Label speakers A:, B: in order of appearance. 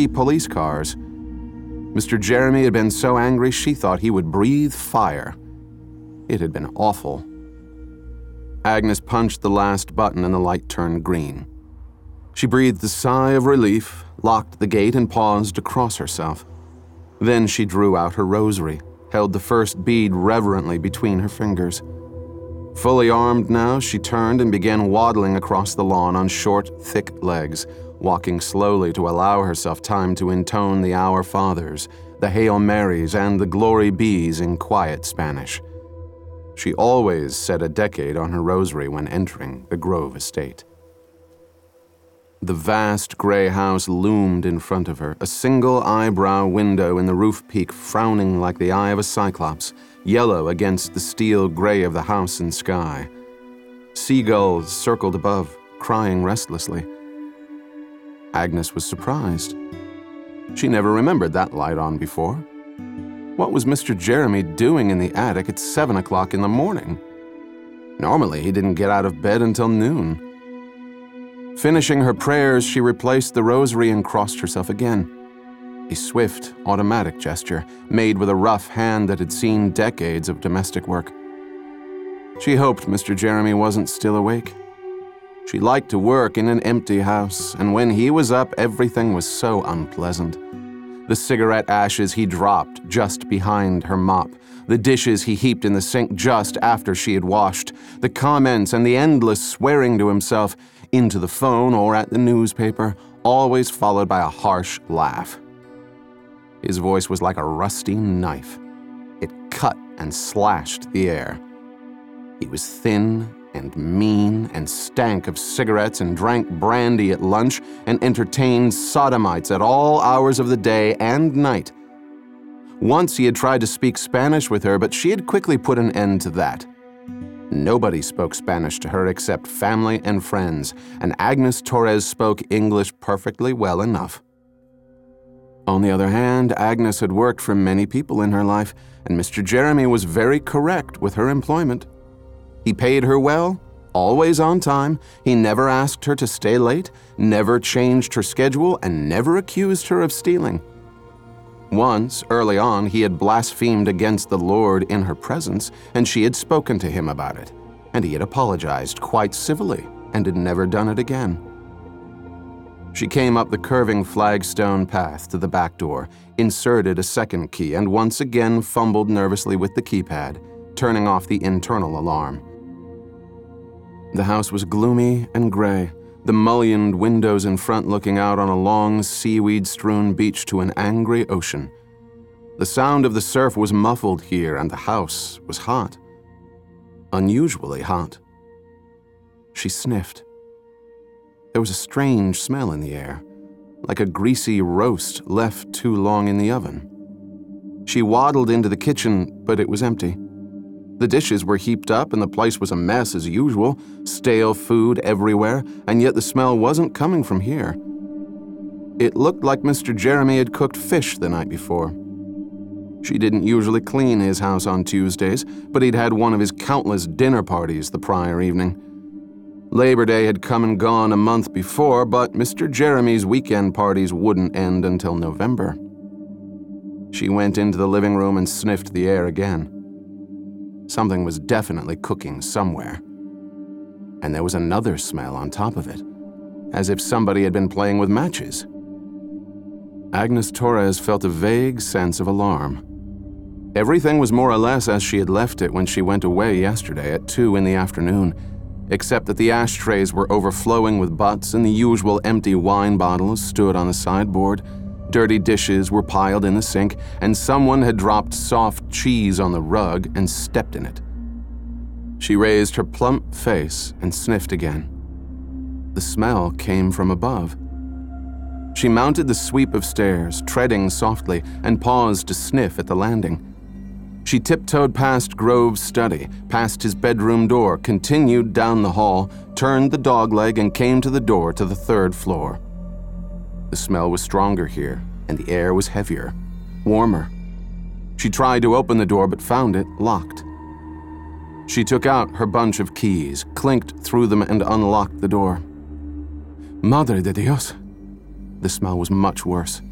A: police cars. Mr. Jeremy had been so angry she thought he would breathe fire. It had been awful. Agnes punched the last button and the light turned green. She breathed a sigh of relief, locked the gate, and paused to cross herself. Then she drew out her rosary, held the first bead reverently between her fingers. Fully armed now, she turned and began waddling across the lawn on short, thick legs, walking slowly to allow herself time to intone the Our Fathers, the Hail Marys, and the Glory Bees in quiet Spanish. She always said a decade on her rosary when entering the Grove estate. The vast gray house loomed in front of her, a single eyebrow window in the roof peak frowning like the eye of a cyclops, yellow against the steel gray of the house and sky. Seagulls circled above, crying restlessly. Agnes was surprised. She never remembered that light on before. What was Mr. Jeremy doing in the attic at 7 o'clock in the morning? Normally, he didn't get out of bed until noon. Finishing her prayers, she replaced the rosary and crossed herself again. A swift, automatic gesture, made with a rough hand that had seen decades of domestic work. She hoped Mr. Jeremy wasn't still awake. She liked to work in an empty house, and when he was up, everything was so unpleasant. The cigarette ashes he dropped just behind her mop, the dishes he heaped in the sink just after she had washed, the comments and the endless swearing to himself, into the phone or at the newspaper, always followed by a harsh laugh. His voice was like a rusty knife. It cut and slashed the air. He was thin and mean and stank of cigarettes and drank brandy at lunch and entertained sodomites at all hours of the day and night. Once he had tried to speak Spanish with her, but she had quickly put an end to that. Nobody spoke Spanish to her except family and friends, and Agnes Torres spoke English perfectly well enough. On the other hand, Agnes had worked for many people in her life, and Mr. Jeremy was very correct with her employment. He paid her well, always on time. He never asked her to stay late, never changed her schedule, and never accused her of stealing. Once, early on, he had blasphemed against the Lord in her presence, and she had spoken to him about it, and he had apologized quite civilly and had never done it again. She came up the curving flagstone path to the back door, inserted a second key, and once again fumbled nervously with the keypad, turning off the internal alarm. The house was gloomy and gray, the mullioned windows in front looking out on a long, seaweed-strewn beach to an angry ocean. The sound of the surf was muffled here, and the house was hot. Unusually hot. She sniffed. There was a strange smell in the air, like a greasy roast left too long in the oven. She waddled into the kitchen, but it was empty. The dishes were heaped up and the place was a mess as usual, stale food everywhere, and yet the smell wasn't coming from here. It looked like Mr. Jeremy had cooked fish the night before. She didn't usually clean his house on Tuesdays, but he'd had one of his countless dinner parties the prior evening. Labor Day had come and gone a month before, but Mr. Jeremy's weekend parties wouldn't end until November. She went into the living room and sniffed the air again. Something was definitely cooking somewhere. And there was another smell on top of it, as if somebody had been playing with matches. Agnes Torres felt a vague sense of alarm. Everything was more or less as she had left it when she went away yesterday at 2 in the afternoon, except that the ashtrays were overflowing with butts and the usual empty wine bottles stood on the sideboard. Dirty dishes were piled in the sink, and someone had dropped soft cheese on the rug and stepped in it. She raised her plump face and sniffed again. The smell came from above. She mounted the sweep of stairs, treading softly, and paused to sniff at the landing. She tiptoed past Grove's study, past his bedroom door, continued down the hall, turned the dogleg, and came to the door to the 3rd floor. The smell was stronger here, and the air was heavier, warmer. She tried to open the door but found it locked. She took out her bunch of keys, clinked through them, and unlocked the door. Madre de Dios! The smell was much worse.